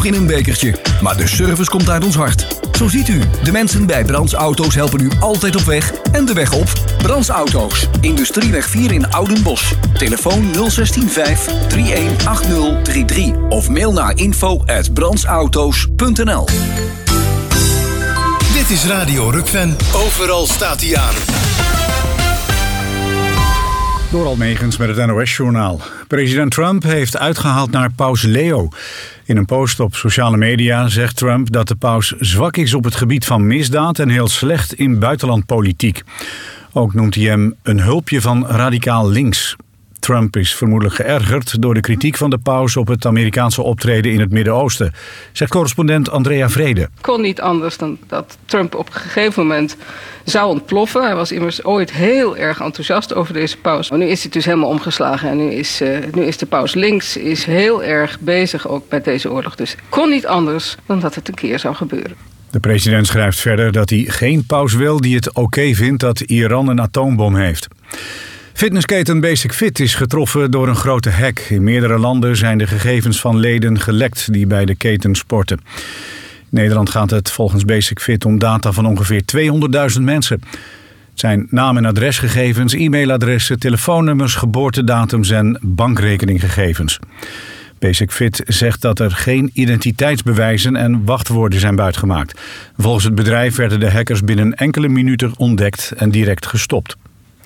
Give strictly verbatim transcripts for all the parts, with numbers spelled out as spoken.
nog in een bekertje, maar de service komt uit ons hart. Zo ziet u, de mensen bij Brands Auto's helpen u altijd op weg en de weg op. Brands Auto's, Industrieweg vier in Oudenbosch. Telefoon nul zes vijf drie een acht nul drie drie of mail naar info at brandsauto's punt n l. Dit is Radio Rukven. Overal staat hij aan. Door Almegens met het N O S-journaal. President Trump heeft uitgehaald naar paus Leo. In een post op sociale media zegt Trump dat de paus zwak is op het gebied van misdaad en heel slecht in buitenlandpolitiek. Ook noemt hij hem een hulpje van radicaal links. Trump is vermoedelijk geërgerd door de kritiek van de paus op het Amerikaanse optreden in het Midden-Oosten, zegt correspondent Andrea Vrede. Het kon niet anders dan dat Trump op een gegeven moment zou ontploffen. Hij was immers ooit heel erg enthousiast over deze paus. Maar nu is hij dus helemaal omgeslagen en nu is, uh, nu is de paus links, is heel erg bezig ook met deze oorlog. Dus het kon niet anders dan dat het een keer zou gebeuren. De president schrijft verder dat hij geen paus wil die het oké vindt dat Iran een atoombom heeft. Fitnessketen Basic Fit is getroffen door een grote hack. In meerdere landen zijn de gegevens van leden gelekt die bij de keten sporten. In Nederland gaat het volgens Basic Fit om data van ongeveer tweehonderdduizend mensen. Het zijn naam- en adresgegevens, e-mailadressen, telefoonnummers, geboortedatums en bankrekeninggegevens. Basic Fit zegt dat er geen identiteitsbewijzen en wachtwoorden zijn buitgemaakt. Volgens het bedrijf werden de hackers binnen enkele minuten ontdekt en direct gestopt.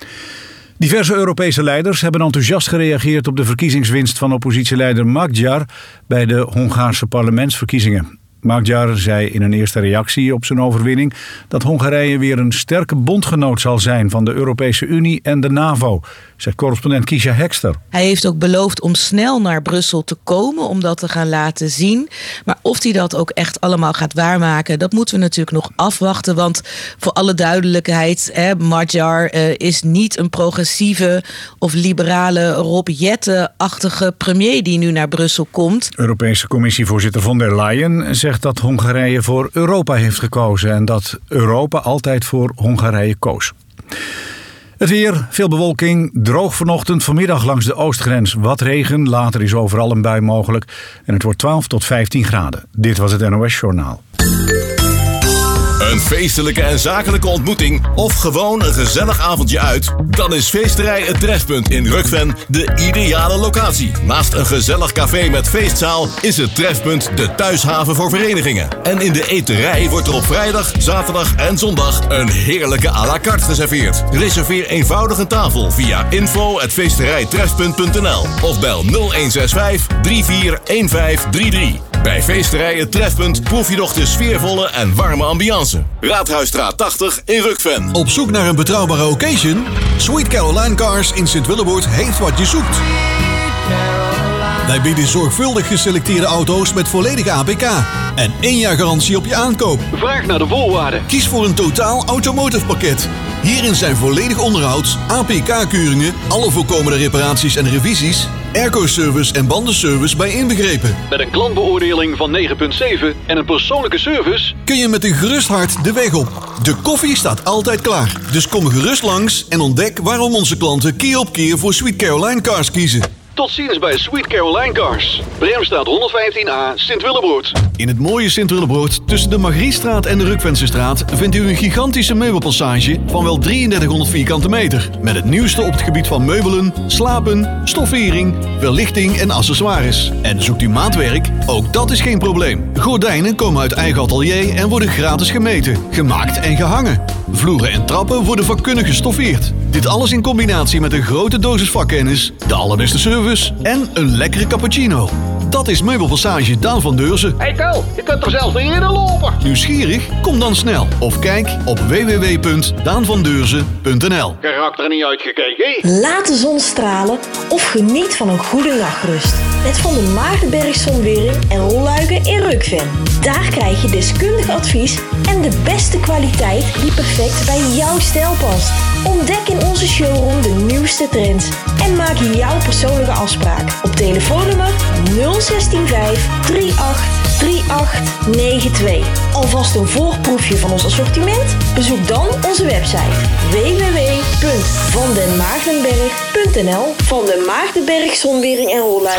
Diverse Europese leiders hebben enthousiast gereageerd op de verkiezingswinst van oppositieleider Magyar bij de Hongaarse parlementsverkiezingen. Magyar zei in een eerste reactie op zijn overwinning dat Hongarije weer een sterke bondgenoot zal zijn van de Europese Unie en de NAVO, zegt correspondent Kiesja Hekster. Hij heeft ook beloofd om snel naar Brussel te komen om dat te gaan laten zien. Maar of hij dat ook echt allemaal gaat waarmaken, dat moeten we natuurlijk nog afwachten. Want voor alle duidelijkheid, hè, Magyar uh, is niet een progressieve of liberale Rob Jetten-achtige premier die nu naar Brussel komt. Europese commissievoorzitter von der Leyen zegt dat Hongarije voor Europa heeft gekozen en dat Europa altijd voor Hongarije koos. Het weer, veel bewolking, droog vanochtend, vanmiddag langs de oostgrens wat regen. Later is overal een bui mogelijk en het wordt twaalf tot vijftien graden. Dit was het N O S-journaal. Een feestelijke en zakelijke ontmoeting of gewoon een gezellig avondje uit? Dan is Feesterij Het Trefpunt in Rukven de ideale locatie. Naast een gezellig café met feestzaal is het Trefpunt de thuishaven voor verenigingen. En in de eterij wordt er op vrijdag, zaterdag en zondag een heerlijke à la carte geserveerd. Reserveer eenvoudig een tafel via info at feesterijtrefpunt punt n l of bel nul een zes vijf drie vier een vijf drie drie. Bij Feesterij Het Trefpunt proef je nog de sfeervolle en warme ambiance. Raadhuisstraat tachtig in Rukven. Op zoek naar een betrouwbare occasion? Sweet Caroline Cars in Sint-Willeboord heeft wat je zoekt. Wij bieden zorgvuldig geselecteerde auto's met volledige A P K en één jaar garantie op je aankoop. Vraag naar de voorwaarden. Kies voor een totaal automotive pakket. Hierin zijn volledig onderhouds, A P K-keuringen, alle voorkomende reparaties en revisies, airco-service en bandenservice bij inbegrepen. Met een klantbeoordeling van negen komma zeven en een persoonlijke service kun je met een gerust hart de weg op. De koffie staat altijd klaar. Dus kom gerust langs en ontdek waarom onze klanten keer op keer voor Sweet Caroline Cars kiezen. Tot ziens bij Sweet Caroline Cars. Bremstraat honderdvijftien A, Sint-Willeboord. In het mooie Sint-Willeboord, tussen de Margriestraat en de Rukvensestraat, vindt u een gigantische meubelpassage van wel drieëndertighonderd vierkante meter. Met het nieuwste op het gebied van meubelen, slapen, stoffering, verlichting en accessoires. En zoekt u maatwerk? Ook dat is geen probleem. Gordijnen komen uit eigen atelier en worden gratis gemeten, gemaakt en gehangen. Vloeren en trappen worden vakkundig gestoffeerd. Dit alles in combinatie met een grote dosis vakkennis, de allerbeste service en een lekkere cappuccino. Dat is Meubelpassage Daan van Deurzen. Hey Tel, je kunt er zelf niet in lopen. Nieuwsgierig? Kom dan snel. Of kijk op w w w punt daan van deurzen punt n l. Karakter niet uitgekeken. Laat de zon stralen of geniet van een goede nachtrust. Met Van der Maagdenberg Zonwering en Rolluiken in Rukven. Daar krijg je deskundig advies en de beste kwaliteit die perfect bij jouw stijl past. Ontdek in onze showroom de nieuwste trends en maak jouw persoonlijke afspraak op telefoonnummer nul een zes vijf drie acht drie acht negen twee. Alvast een voorproefje van ons assortiment? Bezoek dan onze website w w w punt van den maagdenberg punt n l. Van den Maagdenberg Zonwering en Rolluiken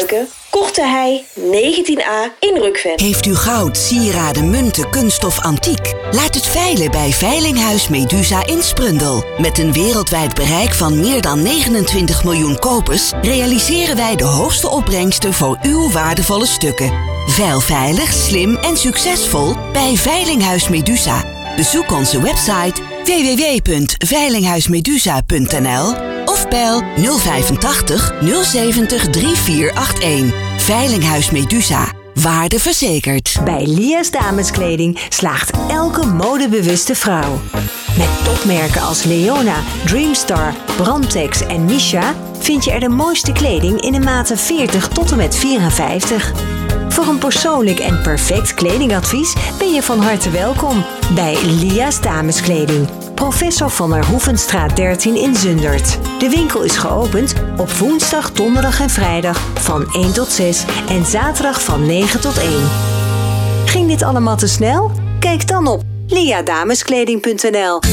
Korte Hei negentien A in Rukven. Heeft u goud, sieraden, munten, kunststof, antiek? Laat het veilen bij Veilinghuis Medusa in Sprundel. Met een wereldwijd bereik van meer dan negenentwintig miljoen kopers realiseren wij de hoogste opbrengsten voor uw waardevolle stukken. Veil veilig, slim en succesvol bij Veilinghuis Medusa. Bezoek onze website w w w punt veilinghuismedusa punt n l of bel nul vijfentachtig nul zeventig drie vier acht een. Veilinghuis Medusa. Waarde verzekerd. Bij Lia's Dameskleding slaagt elke modebewuste vrouw. Met topmerken als Leona, Dreamstar, Brandtex en Misha vind je er de mooiste kleding in de maten veertig tot en met vierenvijftig. Voor een persoonlijk en perfect kledingadvies ben je van harte welkom bij Lia's Dameskleding. Professor van der Hoevenstraat dertien in Zundert. De winkel is geopend op woensdag, donderdag en vrijdag van één tot zes en zaterdag van negen tot één. Ging dit allemaal te snel? Kijk dan op lia dameskleding punt n l.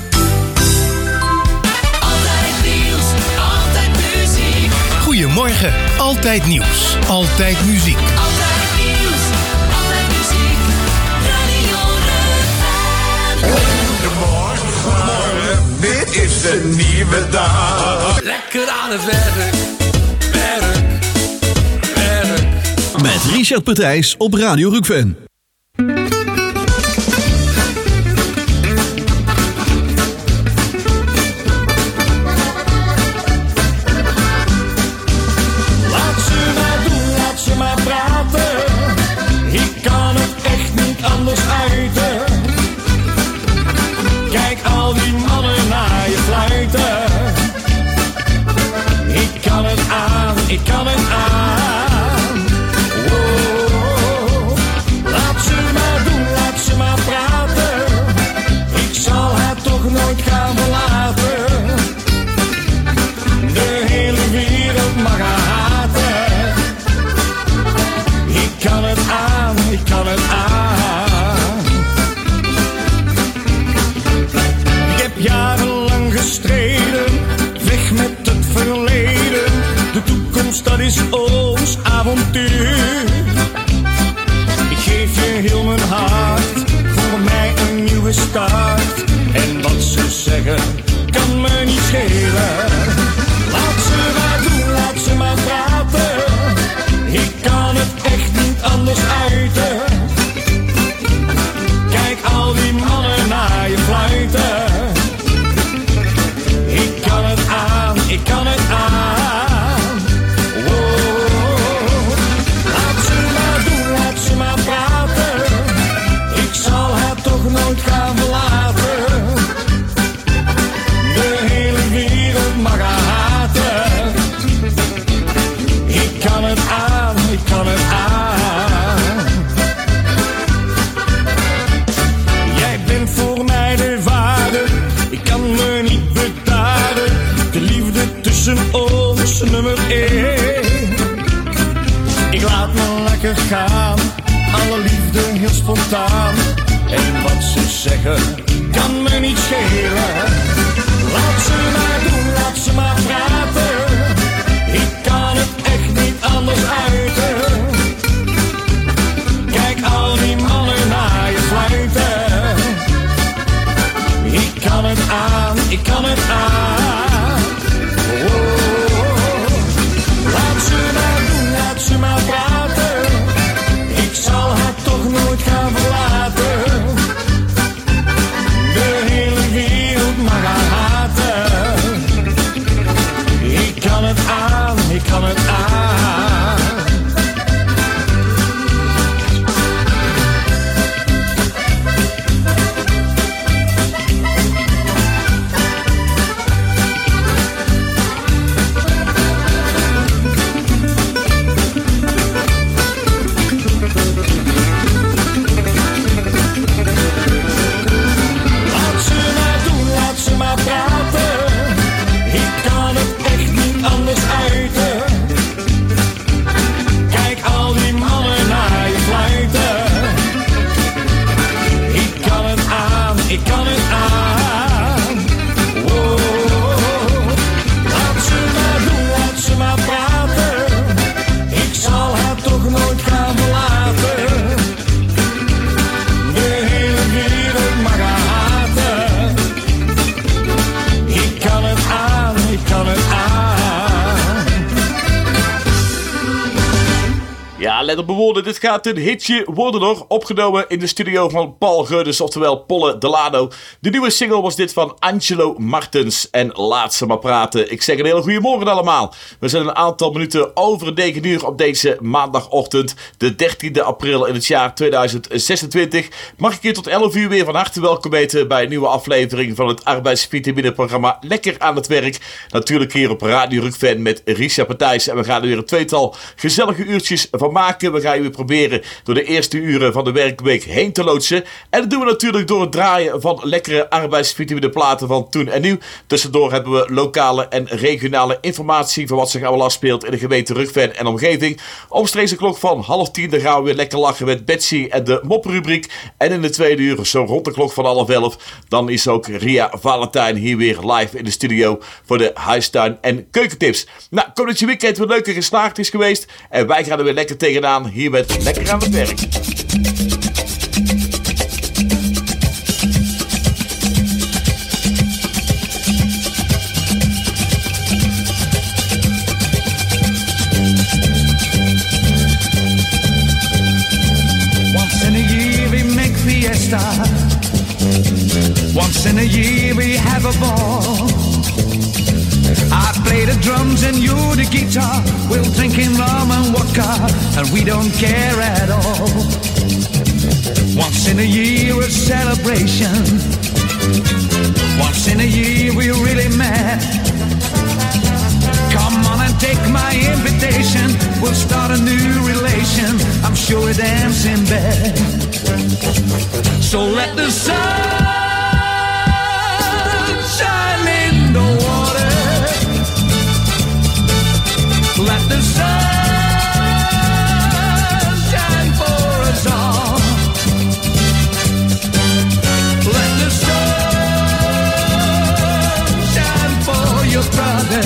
Goedemorgen, altijd nieuws, altijd muziek. Altijd nieuws, altijd muziek, Radio Rukven. Goedemorgen, goedemorgen, dit is een nieuwe dag. Lekker aan het werk, werk, werk. Met Richard Partijs op Radio Rukven. Ik kan het aan. Wow. Laat ze maar doen, laat ze maar praten. Ik zal haar toch nooit gaan verlaten. De hele wereld mag haar haten. Ik kan het aan, ik kan het aan. Ik heb jarenlang gestreden, weg met het verleden. De toekomst, dat is ons avontuur. Ik geef je heel mijn hart, voor mij een nieuwe start. En wat ze zeggen, kan me niet schelen. Laat ze maar doen, laat ze maar praten. Ik kan het echt niet anders uiten. Kijk al die mannen naar je fluiten. Ik kan het aan, ik kan het aan. Nooit gaan verlaten. De hele wereld mag haar haten. Ik kan het aan, ik kan het aan. Jij bent voor mij de waarde, ik kan me niet bedaren. De liefde tussen ons nummer één. Ik laat me lekker gaan, alle liefde heel spontaan. En wat ze zeggen, kan me niet schelen. Laat ze maar doen, laat ze maar praten. Ik kan het echt niet anders uiten. Kijk al die mannen naar je fluiten. Ik kan het aan, ik kan het aan. Oh, laat ze maar doen, laat ze maar praten. Ik zal haar toch nooit gaan verlaten. Ik kan het aan. let op mijn woorden, dit gaat een hitje worden nog. Opgenomen in de studio van Paul Geurdes, oftewel Polle Delano. De nieuwe single was dit van Angelo Martens. En laat ze maar praten. Ik zeg een hele goede morgen allemaal. We zijn een aantal minuten over negen uur op deze maandagochtend. De dertiende april in het jaar tweeduizend zesentwintig. Mag ik je tot elf uur weer van harte welkom heten bij een nieuwe aflevering van het arbeidsvitamine-programma Lekker aan het werk. Natuurlijk hier op Radio Rukven met Richard Partijs. En we gaan er weer een tweetal gezellige uurtjes van maken. We gaan je weer proberen door de eerste uren van de werkweek heen te loodsen. En dat doen we natuurlijk door het draaien van lekkere arbeidsvitamine platen van toen en nieuw. Tussendoor hebben we lokale en regionale informatie van wat zich allemaal afspeelt in de gemeente Rukven en omgeving. Omstreeks de klok van half tien dan gaan we weer lekker lachen met Betsy en de moprubriek. En in de tweede uur, zo rond de klok van half elf, dan is ook Ria Valentijn hier weer live in de studio voor de huistuin- en keukentips. Nou, ik hoop dat je weekend weer leuk en geslaagd is geweest. En wij gaan er weer lekker tegenaan hier met Lekker aan het werk. Once in a year we make fiesta. Once in a year we have a ball. I play the drums and you the guitar. We'll drink in rum and vodka, and we don't care at all. Once in a year a celebration. Once in a year we're really mad. Come on and take my invitation. We'll start a new relation. I'm sure we dance in bed. So let the sun shine in the water. Let the sun shine for us all. Let the sun shine for your brother.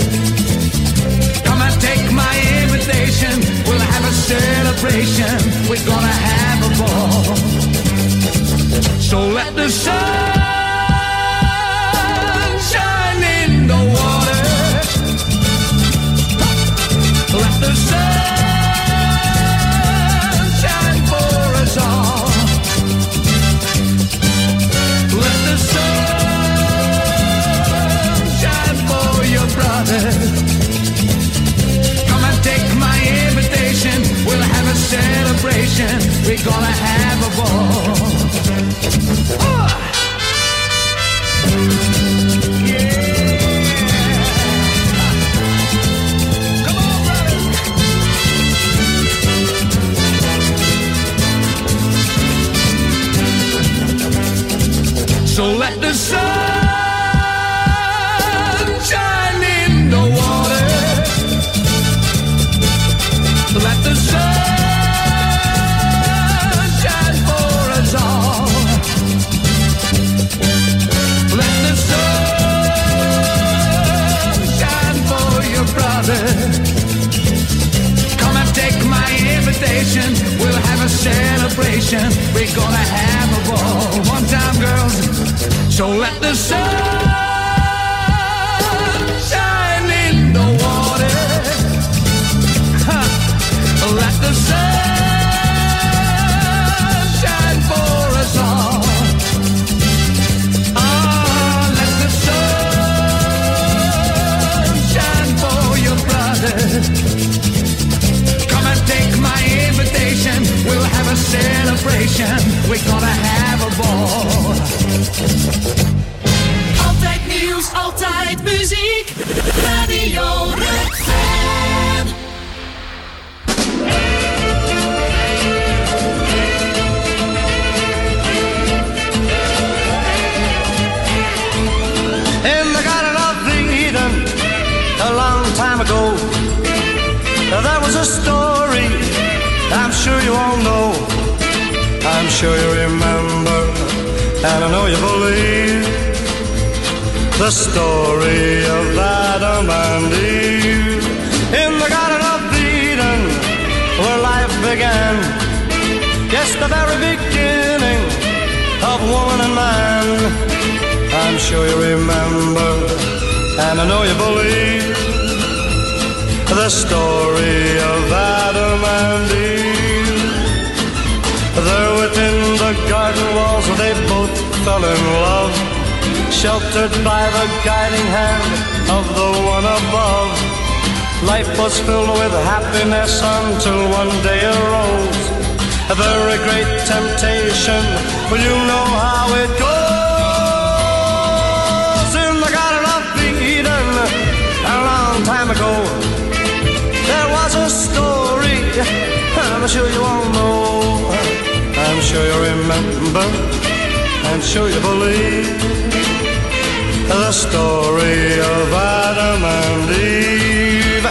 Come and take my invitation. We'll have a celebration. We're gonna have a ball. So let the sun shine in the water. Let the sun shine for us all. Let the sun shine for your brother. Come and take my invitation. We'll have a celebration. We're gonna have a ball. Oh. So let the sun shine in the water. Let the sun shine for us all. Let the sun shine for your brother. Come and take my invitation. We'll have a celebration. We're gonna have a ball. One time, girls. So let the sun shine in the water. Ha. Let the sun shine for us all. Ah, let the sun shine for your brother. Come and take my invitation. We'll have a celebration. We're gonna have a ball. Altijd nieuws, altijd muziek. Radio Rukven. In the Garden of Eden, a long time ago, there was a story I'm sure you all know. I'm sure you remember, and I know you believe the story of Adam and Eve. In the Garden of Eden, where life began, yes, the very beginning of woman and man. I'm sure you remember, and I know you believe the story of Adam and Eve. There within the garden walls they both fell in love, sheltered by the guiding hand of the one above. Life was filled with happiness until one day arose a very great temptation. Well, you know how it goes. In the Garden of Eden, a long time ago, there was a story I'm sure you all know. I'm sure you remember, I'm sure you believe the story of Adam and Eve.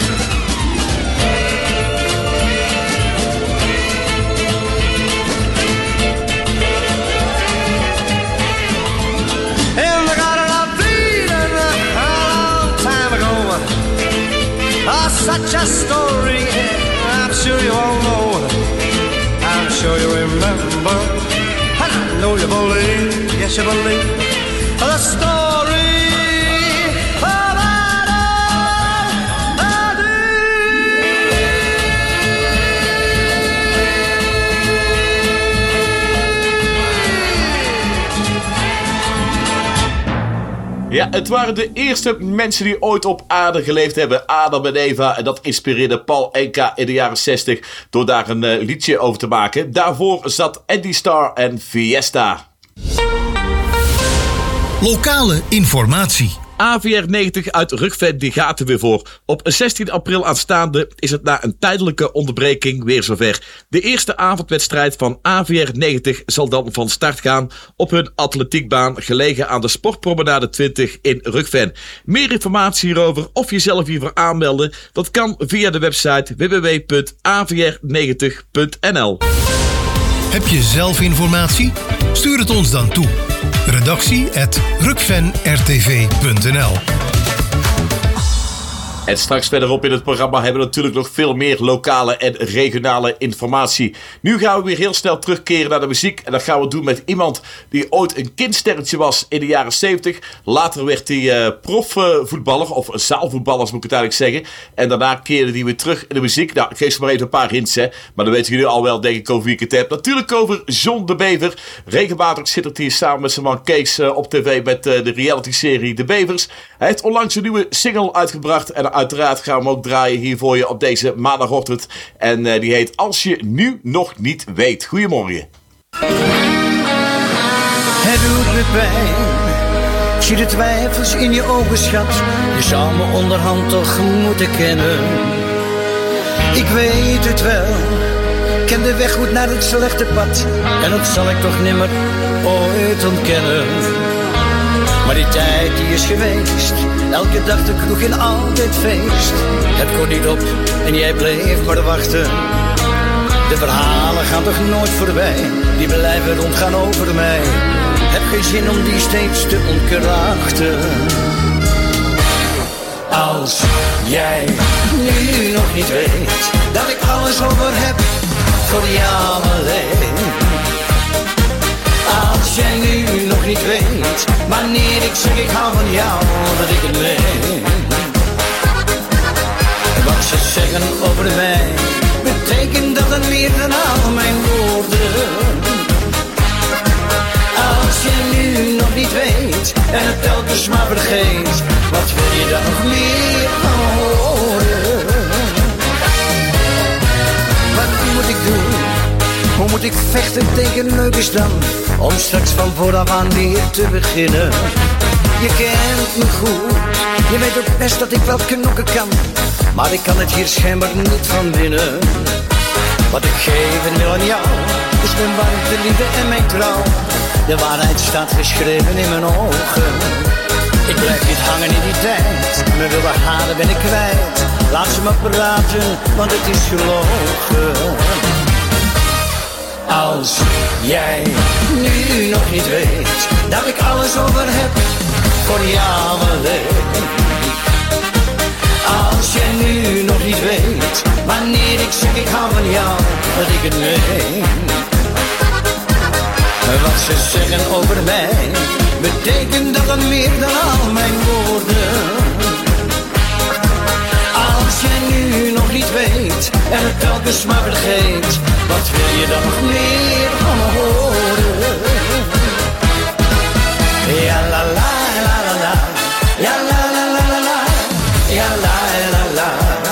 In the Garden of Eden, a long time ago, oh, such a story I'm sure you all know. I'm sure you remember, and I know you believe, yes you believe the story of Adam and Eve. Ja, het waren de eerste mensen die ooit op aarde geleefd hebben. Adam en Eva. En dat inspireerde Paul Anka in de jaren zestig door daar een uh, liedje over te maken. Daarvoor zat Andy Starr en Fiesta. Lokale informatie. A V R negentig uit Rugven, die gaat er weer voor. Op zestien april aanstaande is het na een tijdelijke onderbreking weer zover. De eerste avondwedstrijd van A V R negentig zal dan van start gaan op hun atletiekbaan gelegen aan de Sportpromenade twintig in Rugven. Meer informatie hierover of jezelf hiervoor aanmelden, dat kan via de website w w w punt a v r negentig punt n l. Heb je zelf informatie? Stuur het ons dan toe. Redactie at rukven r t v punt n l. En straks verderop in het programma hebben we natuurlijk nog veel meer lokale en regionale informatie. Nu gaan we weer heel snel terugkeren naar de muziek. En dat gaan we doen met iemand die ooit een kindsterretje was in de jaren zeventig. Later werd hij uh, profvoetballer, of zaalvoetballer moet ik het eigenlijk zeggen. En daarna keerde hij weer terug in de muziek. Nou, ik geef ze maar even een paar hints, hè. Maar dan weten jullie al wel, denk ik, over wie ik het heb. Natuurlijk over John de Bever. Regelmatig zit hij samen met zijn man Kees uh, op tv met uh, de reality-serie De Bevers. Hij heeft onlangs een nieuwe single uitgebracht. En uiteraard gaan we hem ook draaien hier voor je op deze maandagochtend. En uh, die heet Als je nu nog niet weet. Goedemorgen. Het doet me pijn. Ik zie de twijfels in je ogen, schat. Je zou me onderhand toch moeten kennen. Ik weet het wel. Ik ken de weg goed naar het slechte pad. En dat zal ik toch nimmer ooit ontkennen. Maar die tijd die is geweest, elke dag de kroeg en altijd feest. Het kon niet op en jij bleef maar wachten. De verhalen gaan toch nooit voorbij, die blijven rondgaan over mij. Heb geen zin om die steeds te ontkrachten. Als jij nu nog niet weet, dat ik alles over heb, voor jou alleen. Als jij nu nog niet weet, wanneer ik zeg ik hou van jou, dat ik het meen. Wat ze zeggen over mij, betekent dat dan meer dan al mijn woorden. Als je nu nog niet weet, en het telkens maar vergeet, wat wil je dan nog meer horen? Wat moet ik doen? Hoe moet ik vechten tegen leuke dan, om straks van vooraf aan weer te beginnen? Je kent me goed, je weet ook best dat ik wel knokken kan, maar ik kan het hier schijnbaar niet van binnen. Wat ik geef en wil aan jou, is mijn warmte, liefde en mijn trouw. De waarheid staat geschreven in mijn ogen. Ik blijf niet hangen in die tijd, mijn wilde haren ben ik kwijt. Laat ze maar praten, want het is gelogen. Als jij nu nog niet weet, dat ik alles over heb, voor jou alleen. Als jij nu nog niet weet, wanneer ik zeg ik hou van jou, dat ik het meen. Wat ze zeggen over mij, betekent dat dan meer dan al mijn woorden. Als jij nu weet en het telkens maar vergeet. Wat wil je dan nog meer van me horen? Ja la la la la la, ja la la la la la, ja la la la,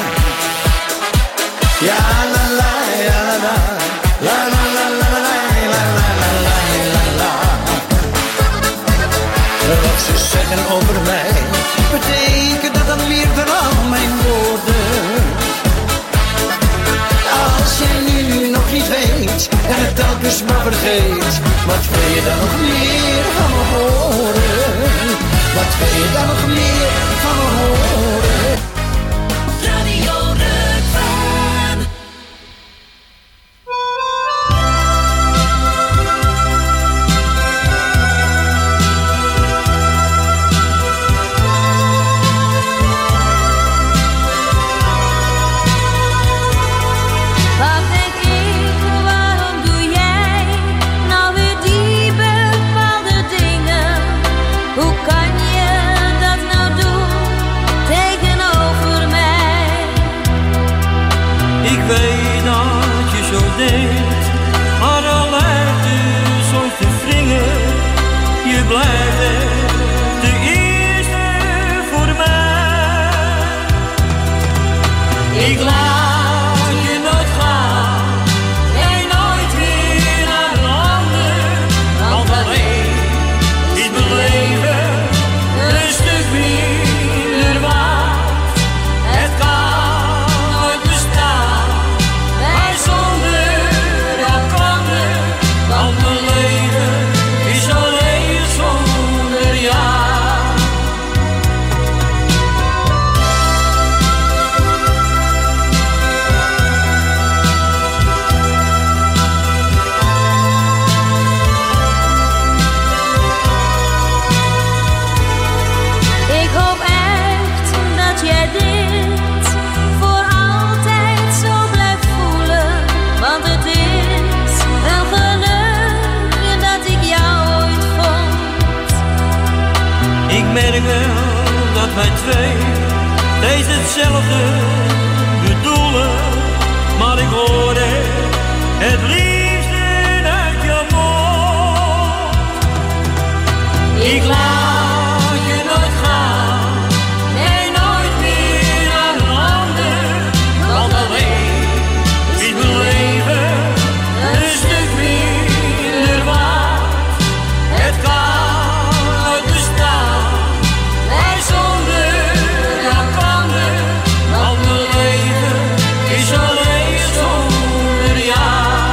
ja la la ja la la, la la la la la la la la la la. Wat ze zeggen over mij betekent dat dan meer dan al mijn woorden. Als je nu nog niet weet en het telkens maar vergeet, wat wil je dan nog meer van me horen? Wat wil je dan nog meer van me horen? Radio Rukven. Wat denk ik, waarom doe jij nou weer die bepaalde dingen? Hoe kan je dat nou doen tegenover mij? Ik weet dat je zo denkt, maar al lijkt het soms te wringen. Je blijft echt de eerste voor mij. Ik laat je nooit gaan, jij nooit weer naar een ander. Want alleen is mijn leven een stuk minder waard. Het kan nooit bestaan, wij zonder elkander. Want mijn leven is alleen zonder jou. Ik hoop echt dat jij dit voor altijd zo blijft voelen. Want het is een geluk dat ik jou ooit vond. Ik merk wel dat wij twee steeds hetzelfde bedoelen, maar ik hoor het het liefste uit jouw mond. Ik laat je nooit gaan, nee nooit meer naar een ander. Want alleen is mijn leven een stuk minder waard. Het kan nooit bestaan, wij zonder elkander. Want mijn leven is alleen zonder jou.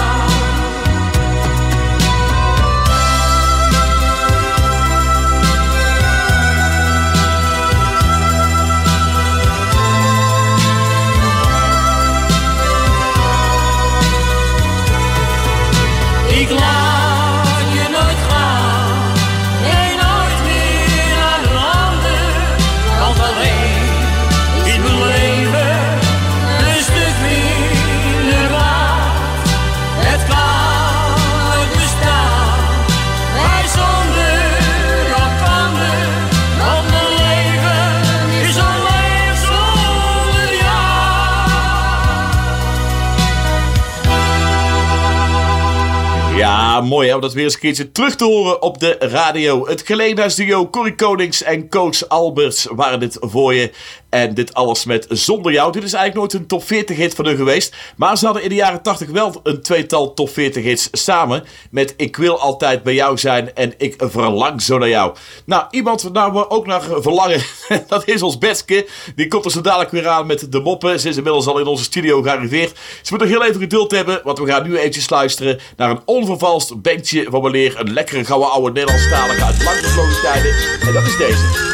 Ik laat je nooit gaan, nee nooit meer naar een ander. Want alleen is mijn leven een stuk minder waard. Het kan nooit bestaan, wij zonder elkander. Want mijn leven is alleen zonder jou. Ja, mooi hè, om dat weer eens een keertje terug te horen op de radio. Het Gelegenheidsduo Corrie Konings en Coach Alberts waren dit voor je. En dit alles met Zonder Jou. Dit is eigenlijk nooit een top veertig hit van hun geweest. Maar ze hadden in de jaren tachtig wel een tweetal top veertig hits samen. Met Ik Wil Altijd Bij Jou Zijn en Ik Verlang Zo Naar Jou. Nou, iemand waar we ook naar verlangen, dat is ons Betske. Die komt er zo dadelijk weer aan met de moppen. Ze is inmiddels al in onze studio gearriveerd. Ze moet nog heel even geduld hebben, want we gaan nu eventjes luisteren naar een onvervalst bandje van weleer. Een lekkere gouden oude Nederlandstalige uit lang gevlogen tijden. En dat is deze.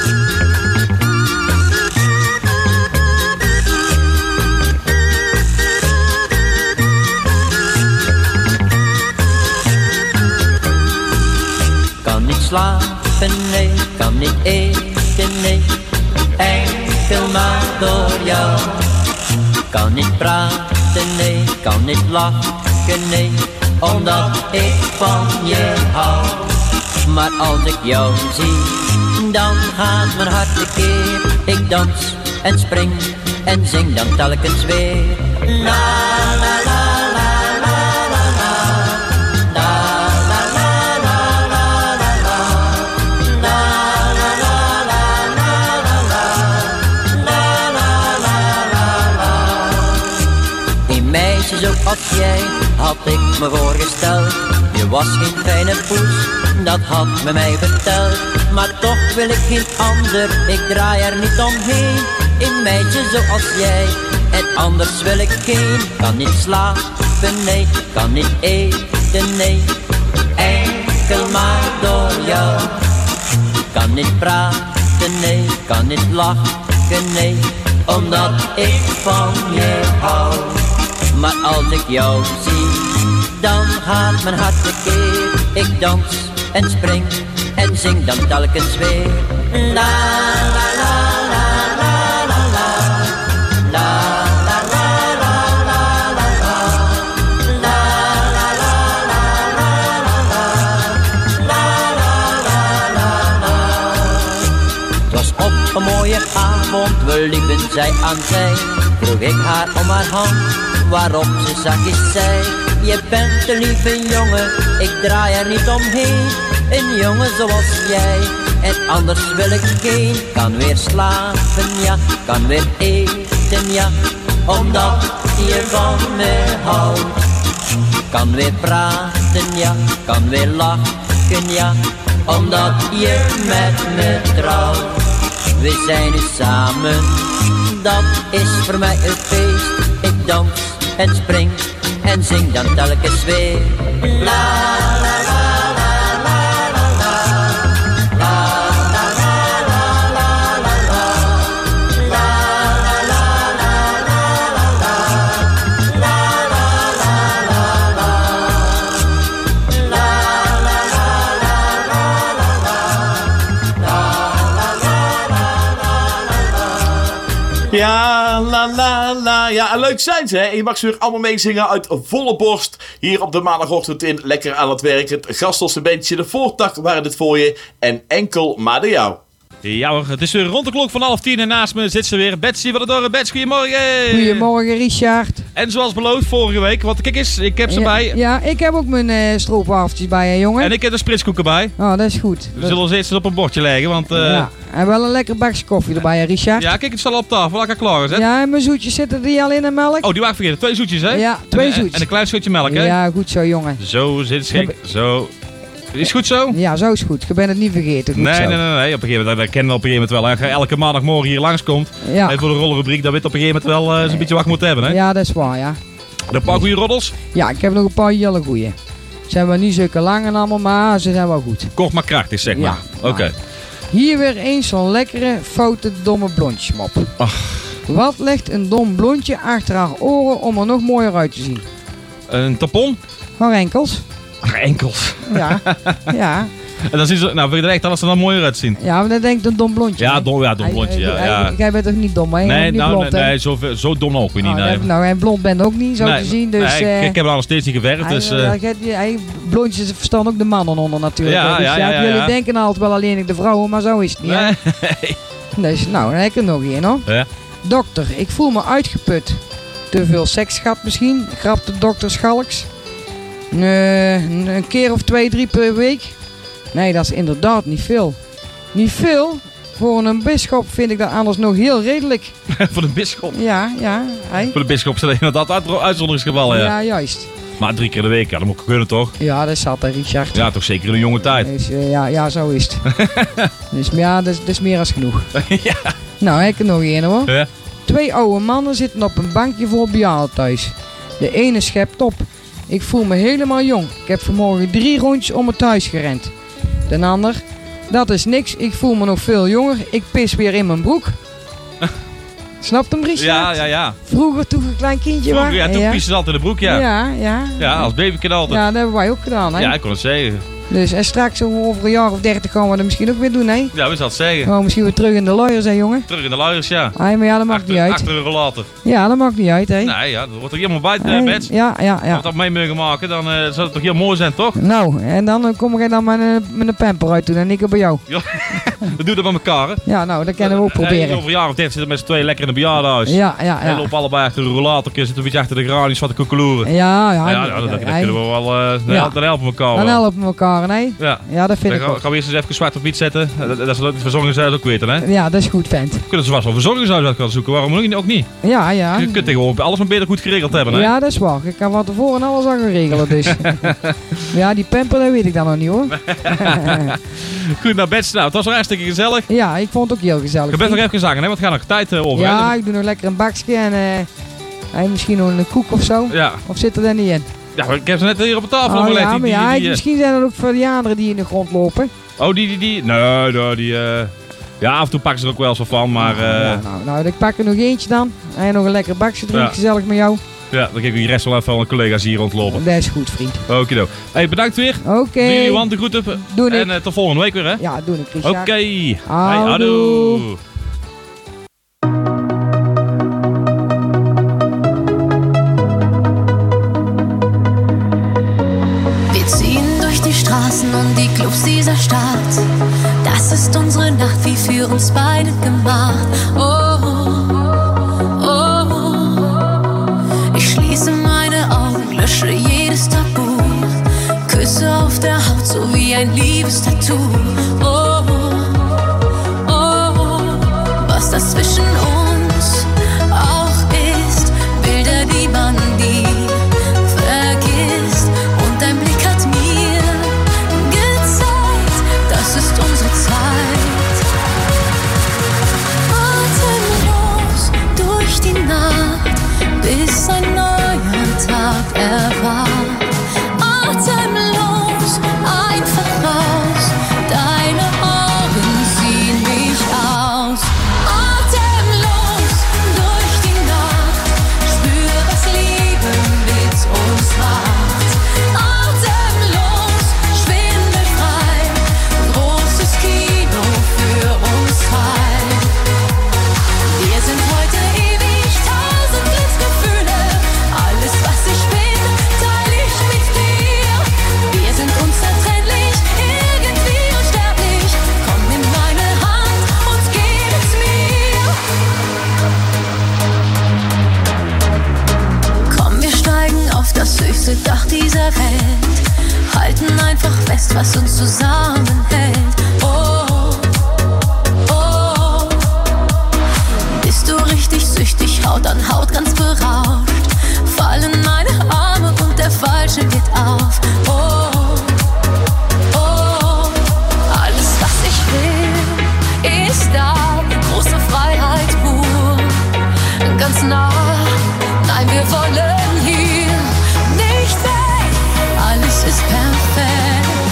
Kan niet slapen, nee, kan niet eten, nee, enkel maar door jou. Kan niet praten, nee, kan niet lachen, nee, omdat ik van je hou. Maar als ik jou zie, dan gaat mijn hart tekeer. Ik dans en spring en zing dan telkens weer. La la la la la la la. La la la la la la la. La la la la la la la. La la la la la. Een meisje zoals jij had ik me voorgesteld. Je was geen fijne poes, dat had me mij verteld. Maar toch wil ik geen ander, ik draai er niet omheen. Een meisje zoals jij, en anders wil ik geen. Kan niet slapen, nee, kan niet eten, nee. Enkel maar door jou. Kan niet praten, nee, kan niet lachen, nee. Omdat ik van je hou. Maar als ik jou zie, dan gaat mijn hart tekeer. Ik dans en spring en zing dan telkens weer. La la la la la la la. La la la la la la la. La la la la la la la. La la la la la. Het was op een mooie avond, we liepen zij aan zij. Vroeg ik haar om haar hand, waarop ze zachtjes zei: je bent een lieve jongen, ik draai er niet omheen. Een jongen zoals jij, en anders wil ik geen. Kan weer slapen, ja, kan weer eten, ja. Omdat je van me houdt. Kan weer praten, ja, kan weer lachen, ja. Omdat je met me trouwt. We zijn nu samen, dat is voor mij een feest. Ik dans en spring en zing dan telkens weer. La la la la la la la. La la la la la la la. La la la la la la la. La la la la la. La la la la la la la. La la la la la la. Ja, la la la. Ja, leuk zijn ze, hè? En je mag ze weer allemaal meezingen uit volle borst. Hier op de maandagochtend in Lekker aan het Werk. Het Gastosse bandje De Voortak waren dit voor je. En enkel maar door jou. Ja hoor, het is weer rond de klok van half tien en naast me zit ze weer. Betsy van de Dorre. Bets, goedemorgen. Goedemorgen Richard. En zoals beloofd vorige week, want kijk eens, ik heb ze ja, bij. Ja, ik heb ook mijn uh, stroopwafeltjes bij, hè, jongen. En ik heb de spritskoeken bij. Oh, dat is goed. We zullen ons eerst op een bordje leggen, want... Uh... Ja, en wel een lekker bakje koffie erbij, hè, Richard. Ja, kijk, het staat al op tafel, lekker klaar is, hè? Ja, en mijn zoetjes zitten die al in de melk. Oh, die waren vergeten. Twee zoetjes, hè? Ja, twee en, zoetjes. En een klein schutje melk, hè? Ja, goed zo, jongen. Zo zit het schik. Zo... Is het goed zo? Ja, zo is goed. Je bent het niet vergeten. Goed nee, zo. nee, nee, nee. Op een gegeven moment, dat kennen we op een gegeven moment wel. Als je elke maandagmorgen hier langskomt, ja. en voor de rollenrubriek, dan weet op een gegeven moment wel uh, zo'n beetje wat je moet hebben, hè? Ja, dat is waar, ja. Een paar goede roddels? Ja, ik heb nog een paar hele goeie. Ze zijn wel niet zulke lang en allemaal, maar ze zijn wel goed. Kort maar krachtig, zeg maar. Ja. Oké. Okay. Hier weer eens zo'n lekkere, foute, domme blondjesmop. Ach. Wat legt een dom blondje achter haar oren om er nog mooier uit te zien? Een tampon? Haar enkels. Haar enkels? Ja, ja. En dan zien ze, nou, vind je echt dat ze er mooier uitzien? Ja, maar dan denkt een dom blondje. Ja, dom, ja, dom blondje, ja. ja. Jij bent toch niet dom, hè? Nee, niet nou, blond, nee, nee zo, zo dom ook weer niet. Oh, nee. Nou, en blond bent ook niet, zo nee, te zien. Dus, nee, uh, ik, ik heb er nog steeds niet gewerkt, hij, dus... Uh... hij, hij, blondjes verstaan ook de mannen onder natuurlijk. Ja, dus ja, ja, ja, ja, jullie ja. denken altijd wel alleen de vrouwen, maar zo is het niet. Nee. Dus, nou, dan heb ik er nog één, hoor. Ja. Dokter, ik voel me uitgeput. Te veel seks gehad misschien, grapte dokter Schalks. Uh, een keer of twee, drie per week. Nee, dat is inderdaad niet veel. Niet veel? Voor een bisschop vind ik dat anders nog heel redelijk. Voor een bisschop? Ja, ja. Hey. Voor de bisschop zijn inderdaad uit, uitzonderingsgevallen, ja. Ja, juist. Maar drie keer de week, ja, dat moet kunnen toch? Ja, dat zat er, Richard. Ja, toch zeker in een jonge tijd. Dus, uh, ja, ja, zo is het. Dus ja, dat is, dat is meer als genoeg. Ja. Nou, heb ik er nog één, hoor. Ja. Twee oude mannen zitten op een bankje voor bejaarden thuis. De ene schept op. Ik voel me helemaal jong. Ik heb vanmorgen drie rondjes om het huis gerend. De ander, dat is niks. Ik voel me nog veel jonger. Ik pis weer in mijn broek. Snapt hem, Richard? Ja, ja, ja. Vroeger, toen ik een klein kindje was. Ja, toen ja. pissen ze altijd in de broek, ja. Ja, ja. Ja, als babykind altijd. Ja, dat hebben wij ook gedaan, hè. Ja, ik kon het zeggen. Dus en straks over een jaar of dertig gaan we dat misschien ook weer doen, hè? Ja, we zal het zeggen. Oh, misschien weer terug in de luiers, hè, jongen? Terug in de luiers, ja. Ay, maar ja, dat maakt achter, niet uit. Achter een rollator. Ja, dat maakt niet uit, hè? Nee, ja, dat wordt toch helemaal buiten, hey, Bets? Ja, ja, ja. Als we dat mee mogen maken, dan uh, zou het toch heel mooi zijn, toch? Nou, en dan uh, kom ik dan met een, met een pamper uit doen en ik er bij jou. Ja. We doen dat met elkaar, hè? Ja, nou, dat kunnen we ook Hey, proberen. over een jaar of dertig zitten we met z'n tweeën lekker in een bejaardenhuis. Ja, ja, ja. En lopen allebei achter een rollatortje, zitten een beetje achter de granies van de koekeloeren. Ja, ja. ja, dat, dat, dat ja, kunnen we wel, uh, dan, ja. dan helpen we elkaar Dan wel. helpen we elkaar, nee? Ja, ja dat vind dan ik gaan, ook. gaan we eerst eens even zwart op iets zetten. Dat, dat is het verzorgingshuis ook weten, hè? Ja, dat is goed, vent. We kunnen ze vast wel een verzorgingshuis uit gaan zoeken, waarom ook niet? Ja, ja. Je kunt tegenwoordig alles maar beter goed geregeld hebben, hè? Ja, dat is waar. Ik kan van tevoren alles aan gaan regelen, dus. Ja, die pamper, dat weet ik dan nog niet, hoor. Goed, naar bed. Nou, het was wel hartstikke gezellig. Ja, ik vond het ook heel gezellig. Je bent nog even zagen, hè? Want we gaan nog tijd uh, over. Ja, hè? ik doe nog lekker een bakje en uh, en misschien nog een koek of zo. Ja. Of zit er dan niet in? Ja, ik heb ze net hier op de tafel Oh, gelegd. ja, die, maar die, ja, die, die, misschien zijn er ook van die anderen die in de grond lopen. Oh, die, die, die. Nee, nee, die. Uh... Ja, af en toe pakken ze er ook wel eens wat van, maar. Uh... Ja, nou, nou, ik pak er nog eentje dan. En nog een lekker bakje drinken, Ja. gezellig met jou. Ja, dan geef ik die rest wel even aan de collega's hier rondlopen. Dat is goed, vriend. Oké, hey, bedankt weer. Oké. Doe jullie want de groeten. Doe En uh, tot volgende week weer, hè? Ja, doe ik, Chris. Oké. Okay. Hey, houdoe. Wir ziehen durch die Straßen und die Clubs dieser Stadt. Das ist unsere Nacht, wie für uns beide gemacht. Oh, oh, oh. Ich schließe meine Augen, lösche jedes Tabu. Küsse auf der Haut, so wie ein Liebestattoo. Oh, oh, oh. Was das zwischen uns auch ist, Bilder, die man nie vergisst. Und dein Blick hat mir gezeigt, das ist unsere Zeit. Atemlos durch die Nacht, bis ein neuer Tag erwacht. Atemlos, einfach raus, deine Augen ziehen mich aus. Atemlos durch die Nacht, spür, was Liebe mit uns macht. Atemlos, schwindelfrei, großes Kino für uns zwei. Wir sind heute ewig, tausend Blitzgefühle. Alles, was ich bin, teile ich mit dir. Wir sind unzertrennlich, irgendwie unsterblich. Komm in meine Hand und gib es mir. Komm, wir steigen auf das höchste Dach dieser Welt. Halten einfach fest, was uns zusammenhält. Oh, oh. Bist du richtig süchtig, Haut an Haut ganz berauscht. Fallen meine Arme und der Fallschirm geht auf. Oh, oh. Alles, was ich will, ist da. Große Freiheit pur. Ganz nah, nein, wir wollen hier nicht weg. Alles ist perfekt.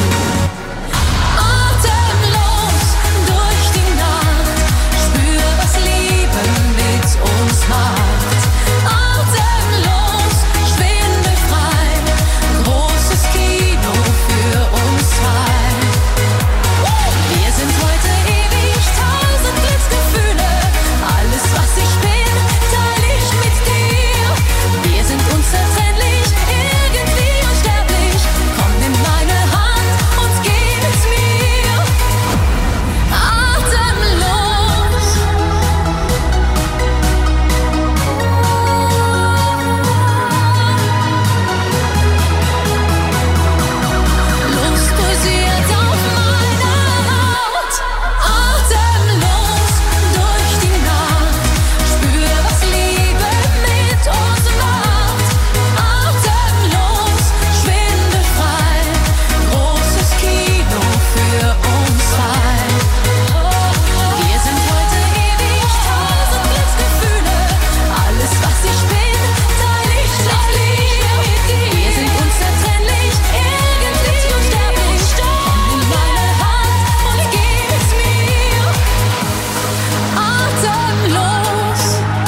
Atemlos durch die Nacht, spür, was Liebe mit uns macht. Atemlos, schwindelfrei, großes Kino für uns zwei. Wir sind heute ewig, tausend Blitzgefühle. Alles, was ich bin, teile ich mit dir. Wir sind unzertrennlich, irgendwie unsterblich. Komm in meine Hand und gib es mir. Atemlos. Lust pulsiert auf meiner Haut. Atemlos durch die Nacht. Spür, was Liebe mit uns macht. Atemlos, schwindelfrei. Großes Kino für uns zwei. Wir sind heute ewig, tausend Blitzgefühle. Alles, was ich bin, teile ich mit dir. Wir sind unzertrennlich, irgendwie unsterblich. Komm in meine Hand und gib es mir. Atemlos.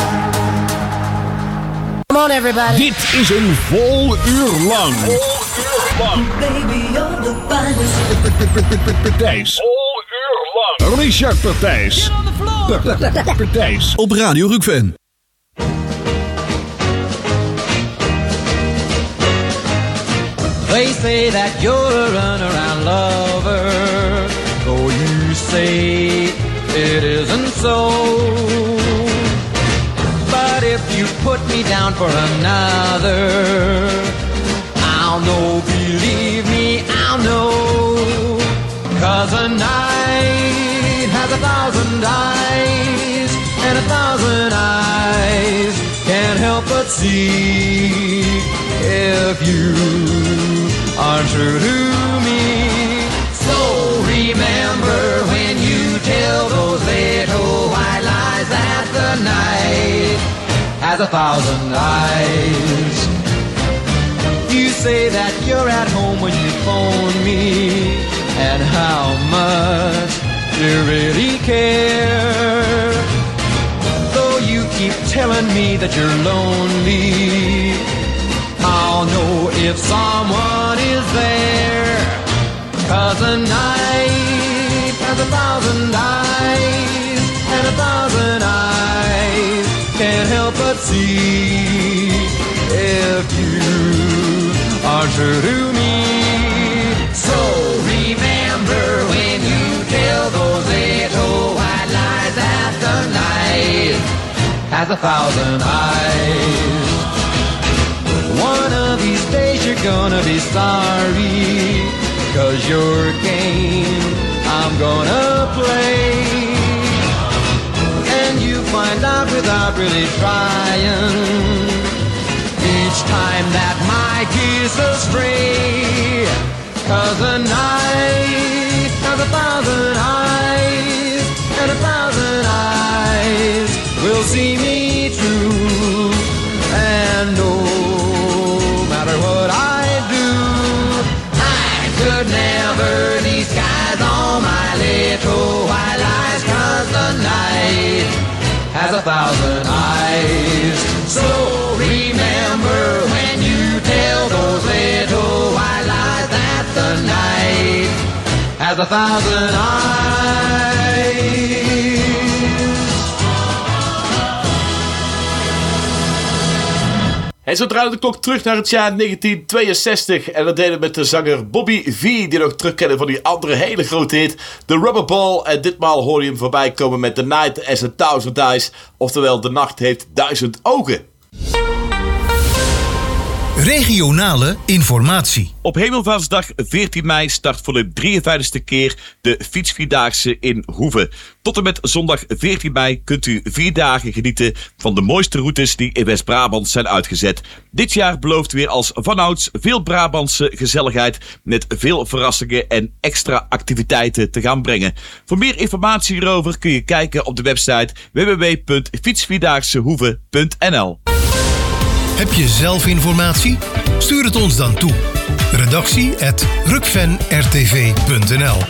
Come on everybody. Dit is een vol uur lang. Baby, you're the finest. Partijs. Vol uur lang. Richard Partijs. Partijs. Op Radio Rukven. They say that you're a runaround lover, though you say it isn't so. But if you put me down for another, I'll know, believe me, I'll know. 'Cause a night has a thousand eyes, and a thousand eyes can't help but see if you are true to me. So remember when you tell those little white lies that the night has a thousand eyes. You say that you're at home when you phone me, and how much you really care. Though you keep telling me that you're lonely, I'll know if someone is there. 'Cause a night has a thousand eyes, and a thousand eyes can't help but see if you are true to me. So remember when you tell those little white lies that the night has a thousand eyes. One of these days you're gonna be sorry, 'cause your game I'm gonna play, and you find out without really trying each time that my gears astray. 'Cause a night has a thousand eyes, and a thousand eyes will see me true. And no matter what I do, I could never disguise all my little white lies. 'Cause the night has a thousand eyes. So remember when you tell those little white lies that the night has a thousand eyes. En zo draaide de klok terug naar het jaar negentien tweeënzestig. En dat deden we met de zanger Bobby V, die nog terugkennen van die andere hele grote hit, The Rubber Ball. En ditmaal hoor je hem voorbij komen met The Night Has a Thousand Eyes. Oftewel, de nacht heeft duizend ogen. Regionale informatie. Op Hemelvaartsdag veertien mei start voor de drieënvijftigste keer de Fietsvierdaagse in Hoeve. Tot en met zondag veertien mei kunt u vier dagen genieten van de mooiste routes die in West-Brabant zijn uitgezet. Dit jaar belooft weer als vanouds veel Brabantse gezelligheid met veel verrassingen en extra activiteiten te gaan brengen. Voor meer informatie hierover kun je kijken op de website w w w punt fietsvierdaagsehoeve punt n l. Heb je zelf informatie? Stuur het ons dan toe. Redactie at rukven r t v punt n l.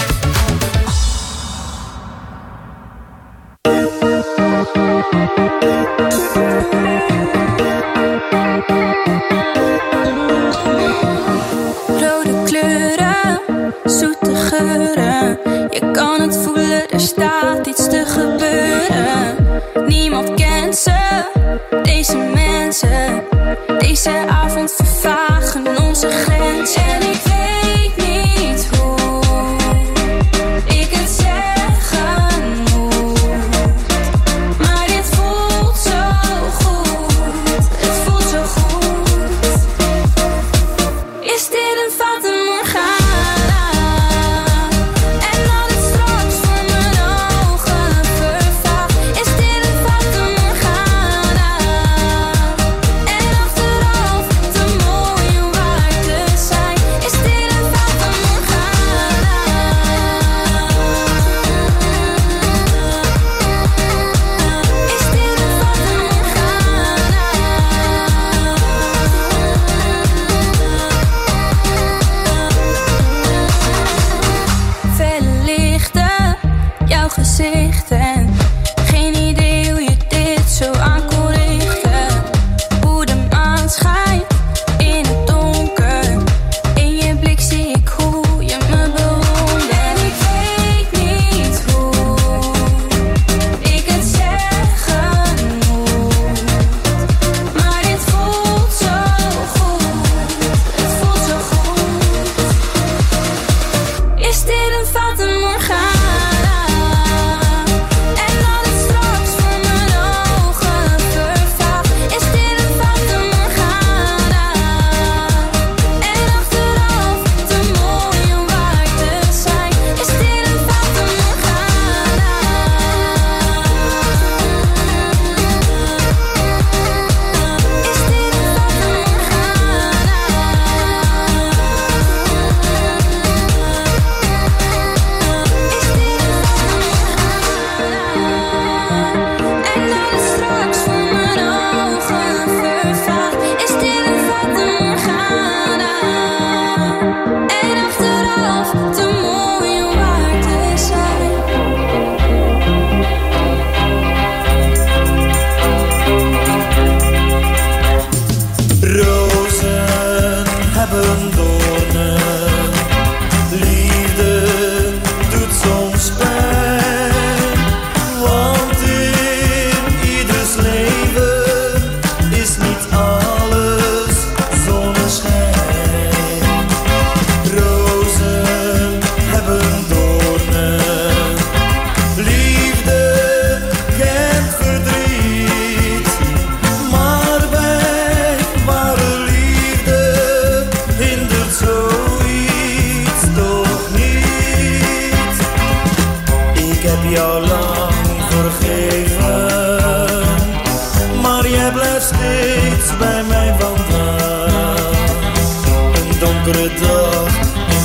Rode kleuren, zoete geuren. Je kan het voelen, er staat iets te gebeuren. Niemand kent ze, deze mensen. Deze avond vervagen onze grenzen. En ik weet niet hoe ik het zeggen moet, maar dit voelt zo goed. Het voelt zo goed. Is dit een fata morgana? En dat het straks voor mijn ogen vervaagt. Is dit een fata morgana? En achteraf te mooi om waar te zijn. Is dit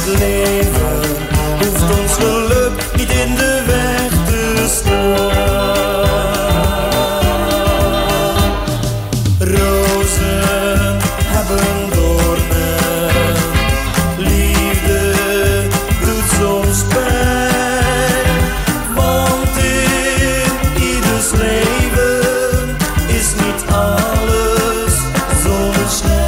het leven hoeft ons geluk niet in de weg te staan. Rozen hebben doornen, liefde doet soms pijn, want in ieders leven is niet alles zonneschijn.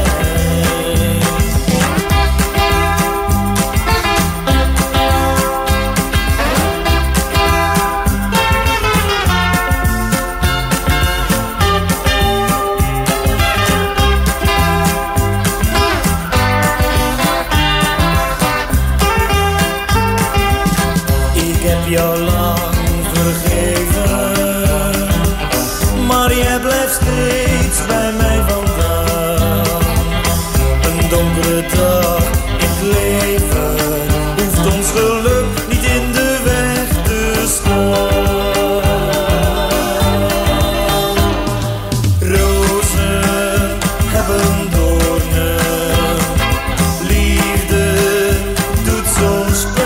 Jou lang vergeven, maar jij blijft steeds bij mij vandaan. Een donkere dag in het leven hoeft ons geluk niet in de weg te staan. Rozen hebben doornen, liefde doet soms pijn.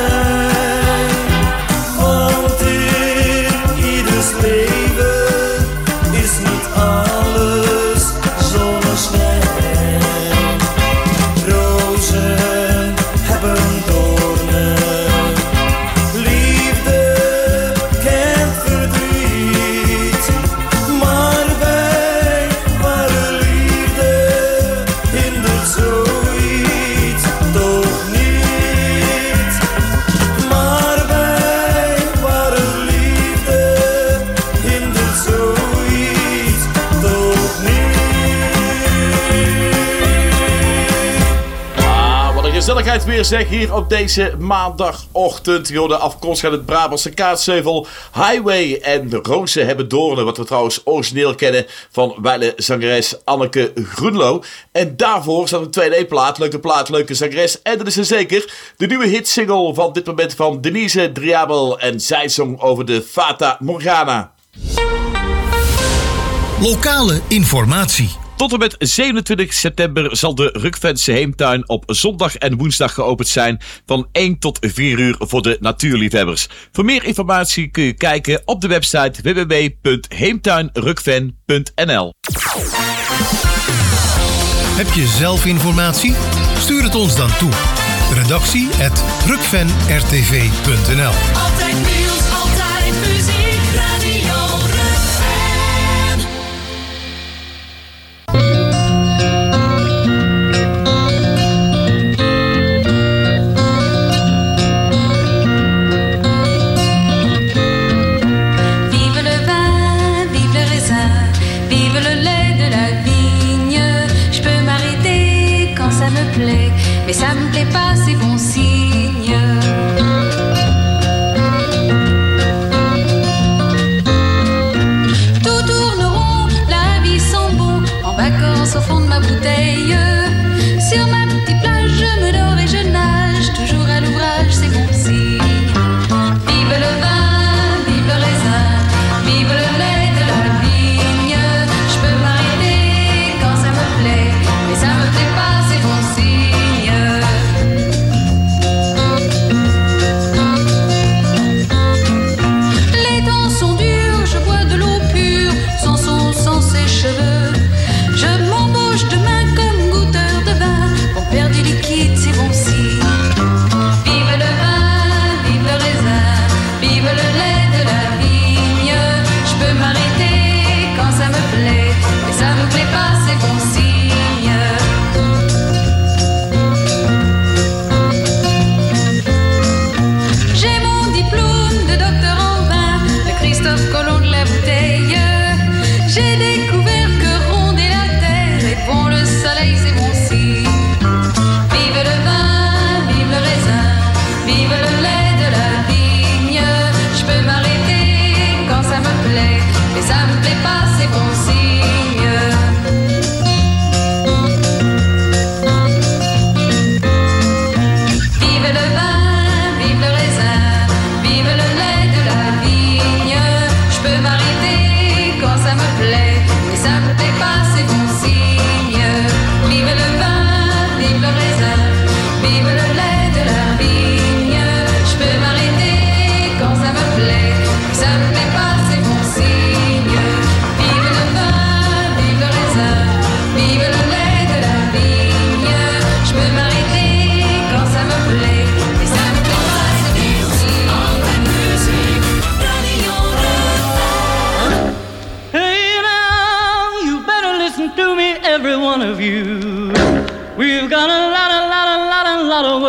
Gezelligheid weer zeg hier op deze maandagochtend. Je hoorde afkomstig uit het Brabantse Kaatsheuvel, Highway en de Rozen hebben doornen. Wat we trouwens origineel kennen van wijle zangeres Anneke Groenlo. En daarvoor staat een tweede E-plaat. Leuke plaat, leuke zangeres. En dat is er zeker de nieuwe hitsingle van dit moment van Denise Driabel. En zij zong over de Fata Morgana. Lokale informatie. Tot en met zevenentwintig september zal de Rukvense Heemtuin op zondag en woensdag geopend zijn van één tot vier uur voor de natuurliefhebbers. Voor meer informatie kun je kijken op de website w w w punt heemtuinrukven punt n l. Heb je zelf informatie? Stuur het ons dan toe. Redactie at rukven r t v punt n l. Altijd nieuws, altijd muziek, Radio Rukven. Vive le vin, vive le raisin, vive le lait de la vigne. Je peux m'arrêter quand ça me plaît, mais ça me plaît pas, c'est bon signe.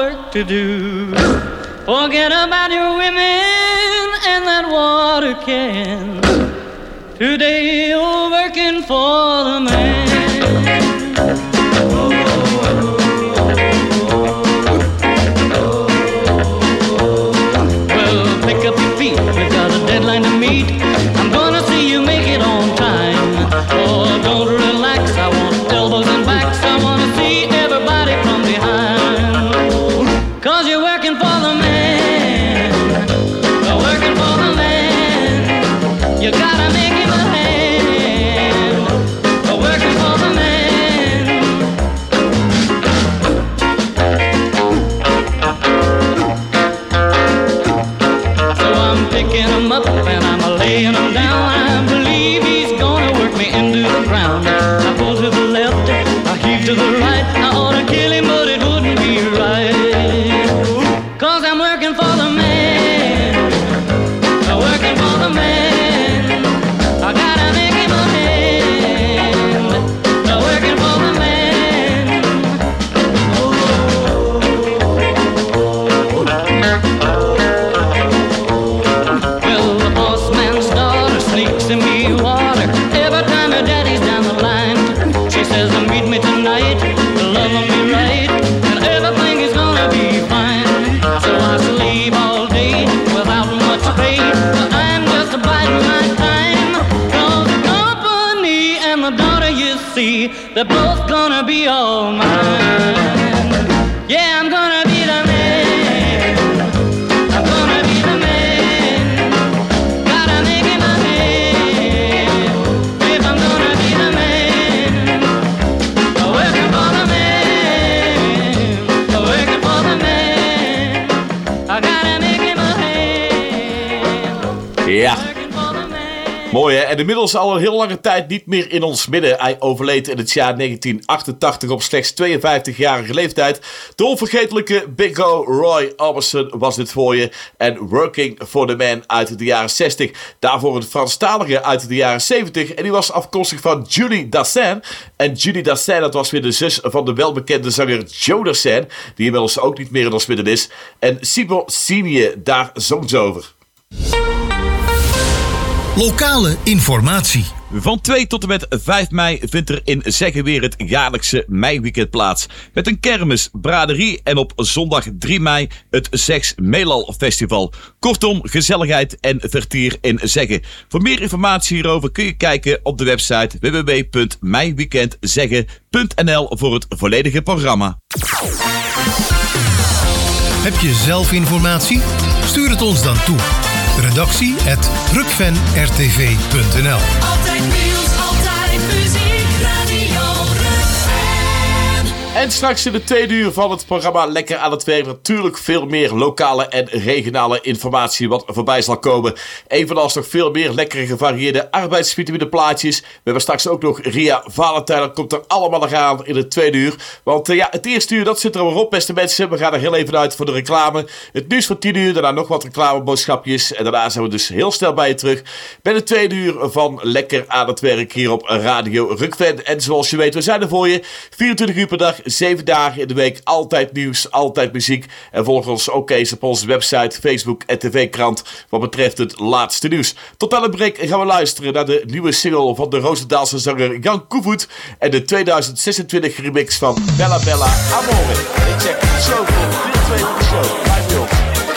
work to do. Forget about your women and that water can. Today you're working for the man. Well, pick up your feet, we've got a deadline to meet. I'm gonna see you make it on time. Oh, don't relax, I want elbows and backs. I wanna see everybody from behind. Cause you're working for the man. You're working for the man. You gotta make him a hand. You're working for the man. So I'm picking him up and I'm laying him down. I believe he's gonna work me into the ground. I pull to the left, I heave to the right. I ought to kill him, but it wouldn't be right. Cause I'm working for the man. I'm working for the man. I gotta make him a hand. I'm working for the man. Well, the boss man's daughter sneaks in me water every time her daddy's down the line. She says, meet me tonight, love me right, and everything is gonna be fine. So I sleep all day without much pay, but I'm just biding my time. Cause the company and the daughter you see, they're both gonna be all mine. Yeah, I'm gonna be the man. I'm gonna be the man. Gotta make him a man. If I'm gonna be the man. I'm working for the man. I'm working for the man. I gotta make him a hand. Ja. Mooi hè, en inmiddels al een heel lange tijd niet meer in ons midden. Hij overleed in het jaar negentien achtentachtig op slechts tweeënvijftigjarige leeftijd. De onvergetelijke Big O Roy Orbison was dit voor je. En Working for the Man uit de jaren zestig. Daarvoor een Franstalige uit de jaren zeventig. En die was afkomstig van Judy Dassin. En Judy Dassin, dat was weer de zus van de welbekende zanger Joe Dassin. Die inmiddels ook niet meer in ons midden is. En Simon Sinie, daar zong ze over. Lokale informatie. Van twee tot en met vijf mei vindt er in Zeggen weer het jaarlijkse meiweekend plaats. Met een kermis, braderie en op zondag drie mei het Zegs Meelal Festival. Kortom, gezelligheid en vertier in Zeggen. Voor meer informatie hierover kun je kijken op de website w w w punt meiweekendzeggen punt n l voor het volledige programma. Heb je zelf informatie? Stuur het ons dan toe. Redactie at rukven r t v punt n l. Altijd nieuws, altijd muziek, Radio Rukven. En straks in de tweede uur van het programma Lekker aan het Werk natuurlijk veel meer lokale en regionale informatie wat voorbij zal komen. Evenals nog veel meer lekkere gevarieerde arbeidsvitamine plaatjes. We hebben straks ook nog Ria Valentijn. Dat komt er allemaal nog aan in het tweede uur. Want uh, ja, het eerste uur dat zit er al op, beste mensen. We gaan er heel even uit voor de reclame. Het nieuws van tien uur, daarna nog wat reclameboodschapjes. En daarna zijn we dus heel snel bij je terug bij de tweede uur van Lekker aan het Werk hier op Radio Rukven. En zoals je weet, we zijn er voor je vierentwintig uur per dag, zeven dagen in de week. Altijd nieuws, altijd muziek. En volg ons ook eens op onze website, Facebook en tv-krant wat betreft het laatste nieuws. Tot aan het break gaan we luisteren naar de nieuwe single van de Roosendaalse zanger Jan Koevoet en de tweeduizend zesentwintig remix van Bella Bella Amore. Ik zeg zo voor deel twee van de show. Blijf bij ons.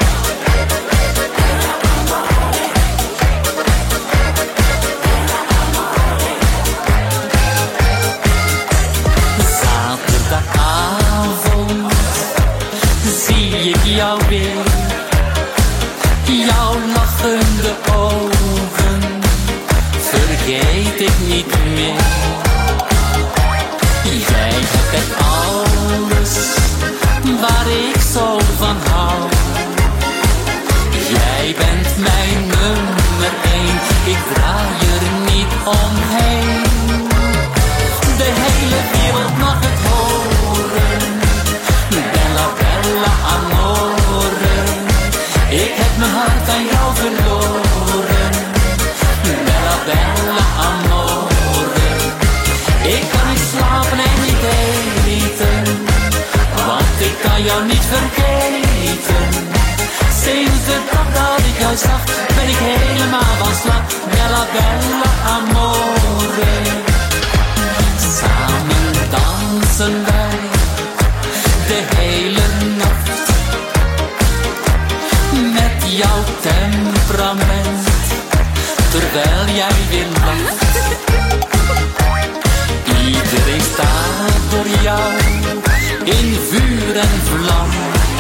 Zaterdagavond zie ik jou weer, jouw lachende ogen vergeet ik niet meer. Jij hebt het alles waar ik zo van hou. Jij bent mijn nummer één, ik draai er niet omheen. De hele wereld mag het horen, bella bella amore. Ik heb mijn hart aan jou verloren, bella bella amore. Ik kan niet slapen en niet eten, want ik kan jou niet vergeten. vergeten. Sinds de dag dat ik jou zag, ben ik helemaal van slag. Bella, bella, amore. Samen dansen wij de hele nacht. Met jouw temperament, terwijl jij weer lacht. Iedereen staat door jou in vuur en vlam.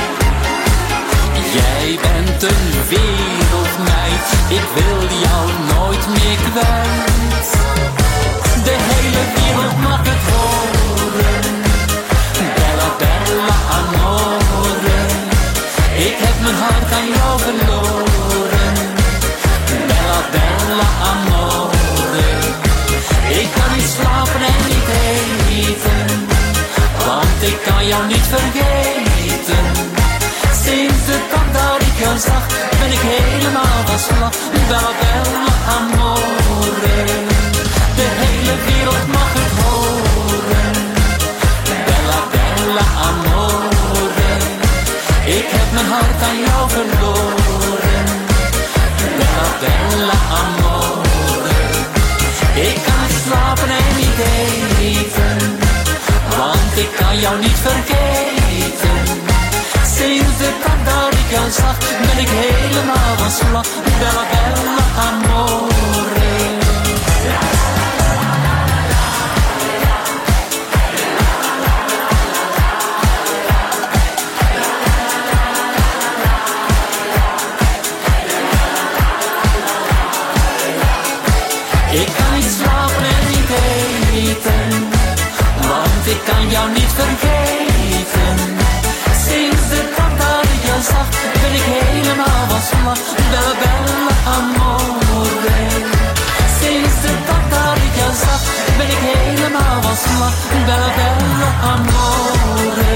Jij bent een wereldmeid, ik wil jou nooit meer kwijt. De hele wereld mag het horen. Bella, bella, amore. Ik heb mijn hart aan jou verloren. Bella, bella, amore. Ik kan niet slapen en niet eten, want ik kan jou niet vergeten. Sinds de dag dat ik jou zag, ben ik helemaal van slag. Bella, bella, amore. De hele wereld mag het horen. Bella, bella, amore. Ik heb mijn hart aan jou verloren. Bella, bella, amore. Ik kan niet slapen en niet eten, want ik kan jou niet vergeten. Sinds de dag dat ik jou zag, ben ik helemaal van slag. Bella, bella, amore. Ik kan niet slapen en niet eten, want ik kan jou niet vergeten. Sinds de dag dat ik jou zag, ben ik helemaal van slag. Bella, bella, amore. Sinds de dag dat ik jou zag, ben ik helemaal van slag. Bella, bella, amore.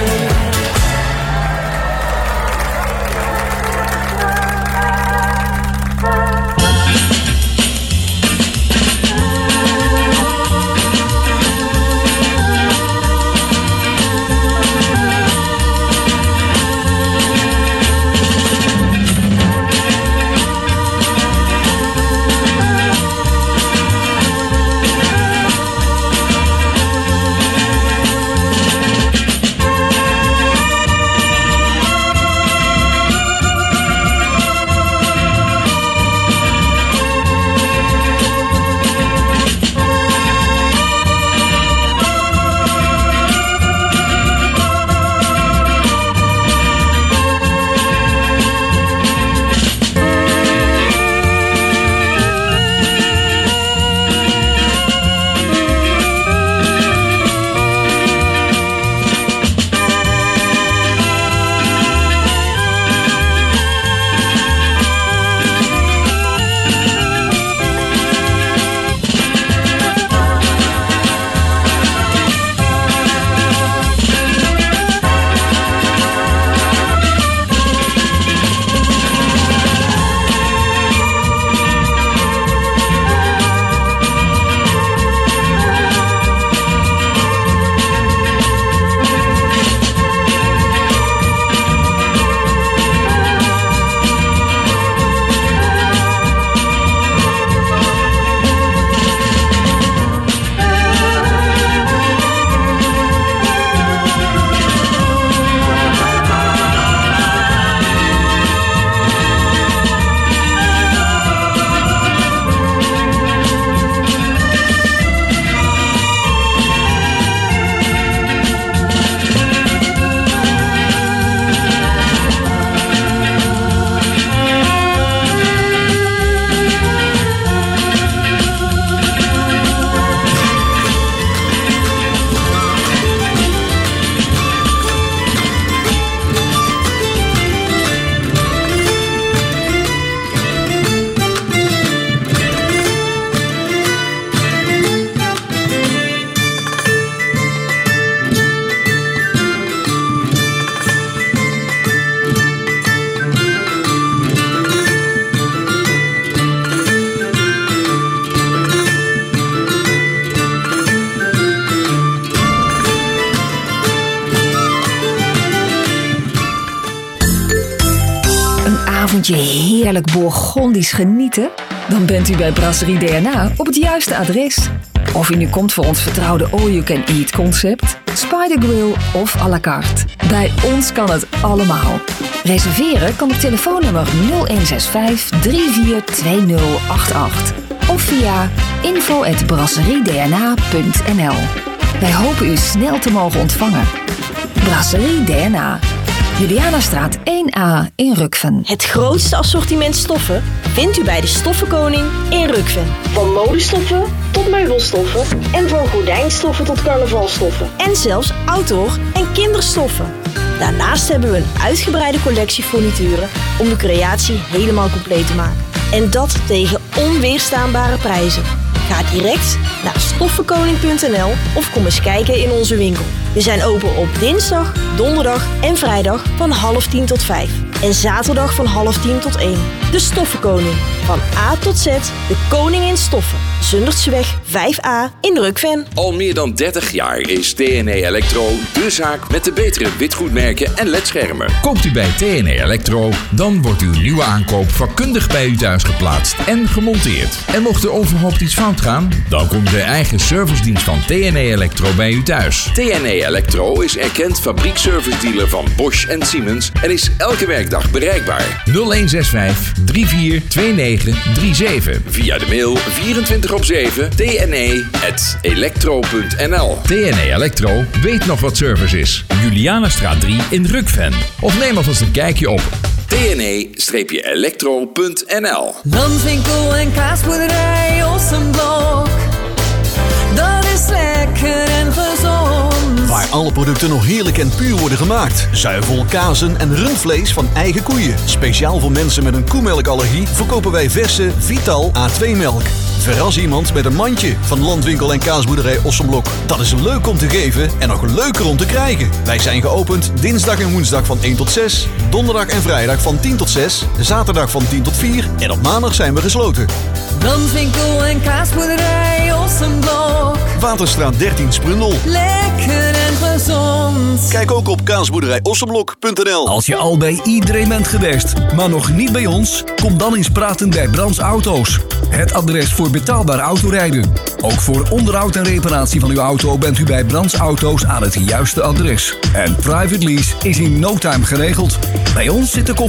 avondje heerlijk Bourgondisch genieten? Dan bent u bij Brasserie D N A op het juiste adres. Of u nu komt voor ons vertrouwde all-you-can-eat concept, Spider Grill of à la carte. Bij ons kan het allemaal. Reserveren kan op telefoonnummer nul een zes vijf drie vier twee nul acht acht of via info at brasseriedna punt n l. Wij hopen u snel te mogen ontvangen. Brasserie D N A. Julianastraat één A in Rukven. Het grootste assortiment stoffen vindt u bij de Stoffenkoning in Rukven. Van modestoffen tot meubelstoffen en van gordijnstoffen tot carnavalstoffen. En zelfs outdoor- en kinderstoffen. Daarnaast hebben we een uitgebreide collectie furnituren om de creatie helemaal compleet te maken. En dat tegen onweerstaanbare prijzen. Ga direct naar stoffenkoning punt n l of kom eens kijken in onze winkel. We zijn open op dinsdag, donderdag en vrijdag van half tien tot vijf. En zaterdag van half tien tot één. De Stoffenkoning. Van A tot Z, de koning in stoffen. Zundertseweg vijf A in Rukven. Al meer dan dertig jaar is T N E Electro de zaak met de betere witgoedmerken en ledschermen. Koopt u bij T N E Electro, dan wordt uw nieuwe aankoop vakkundig bij u thuis geplaatst en gemonteerd. En mocht er overhoopt iets fout gaan, dan komt de eigen servicedienst van T N E Electro bij u thuis. T N E Electro is erkend fabriekservice dealer van Bosch en Siemens en is elke werkdag bereikbaar. nul een zes vijf drie vier twee negen drie zeven. Via de mail vierentwintig op zeven t n e at electro punt n l. T N E Electro weet nog wat service is. Julianastraat drie in Rukven. Of neem alvast een kijkje op t n e electro punt n l. Landwinkel en kaasboerderij Ossenblok. Dat is lekker en gezond. Waar alle producten nog heerlijk en puur worden gemaakt. Zuivel, kazen en rundvlees van eigen koeien. Speciaal voor mensen met een koemelkallergie verkopen wij verse Vital A twee melk. Verras iemand met een mandje van Landwinkel en kaasboerderij Ossenblok. Dat is leuk om te geven en nog leuker om te krijgen. Wij zijn geopend dinsdag en woensdag van één tot zes. Donderdag en vrijdag van tien tot zes. Zaterdag van tien tot vier. En op maandag zijn we gesloten. Landwinkel en kaasboerderij Ossenblok. Waterstraat dertien Sprundel. Lekker en gezond. Kijk ook op kaasboerderij ossenblok punt n l. Als je al bij iedereen bent geweest, maar nog niet bij ons, kom dan eens praten bij Brands Auto's. Het adres voor betaalbaar autorijden. Ook voor onderhoud en reparatie van uw auto bent u bij Brands Auto's aan het juiste adres. En private lease is in no time geregeld. Bij ons zit de koffie